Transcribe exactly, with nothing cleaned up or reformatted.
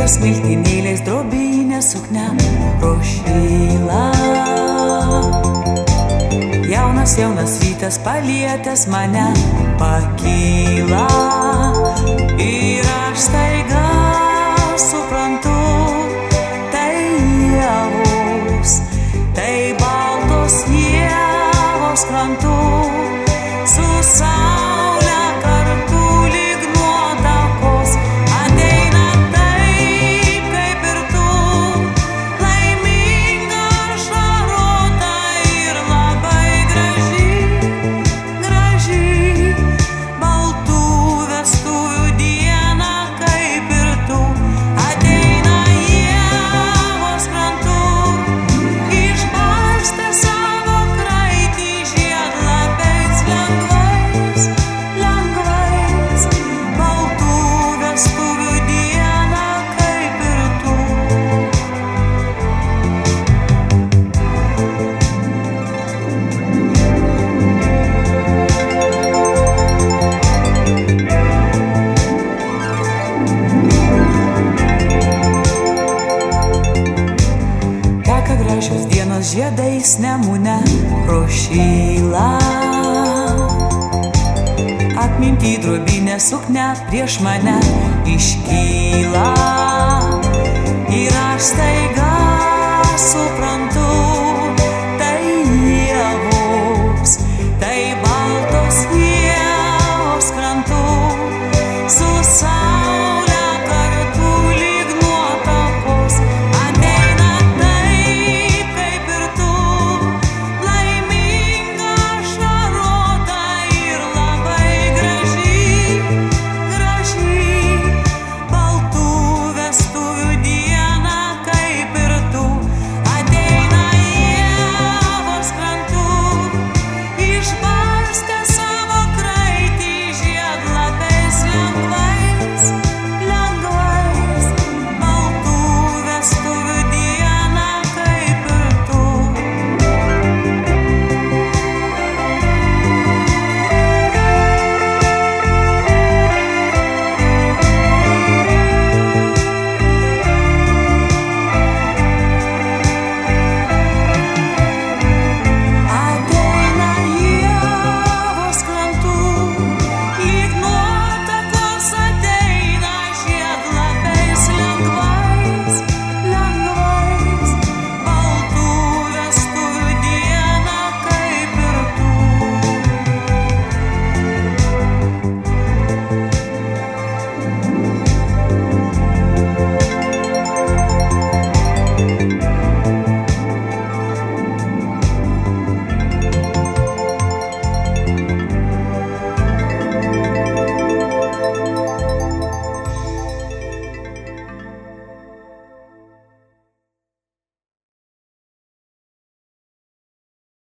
Juodos miltinėliais drobinė suknia prošyla. Jaunas, jaunas rytas palietęs mane pakyla. Ir aš staiga suprantu, tai ievos, tai baltos ievos krantu, su saule kartu lyg nuotakos ateina taip kaip ir tu, laiminga, šarota ir labai graži, graži, baltų vestuvių diena kaip ir tu, ateina ievos krantu, išbarstę savo kraitį žiedlapiais lengvais, lengvais, baltų vestuvių diena kaip ir tu. Teka gražios dienos žiedais Nemune prošyla. Atminty drobinė suknia prieš mane iškyla. Ir aš staiga suprantu,